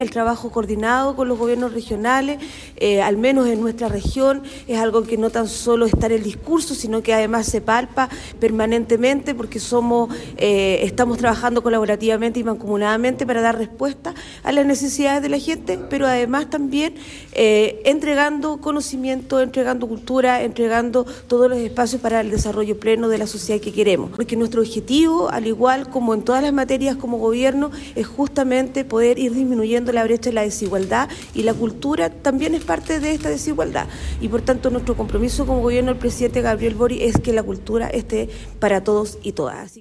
El trabajo coordinado con los gobiernos regionales, al menos en nuestra región, es algo que no tan solo está en el discurso, sino que además se palpa permanentemente porque estamos trabajando colaborativamente y mancomunadamente para dar respuesta a las necesidades de la gente, pero además también entregando conocimiento, entregando cultura, entregando todos los espacios para el desarrollo pleno de la sociedad que queremos. Porque nuestro objetivo, al igual como en todas las materias como gobierno, es justamente poder ir disminuyendo la brecha de la desigualdad, y la cultura también es parte de esta desigualdad. Y por tanto nuestro compromiso como gobierno del presidente Gabriel Boric es que la cultura esté para todos y todas.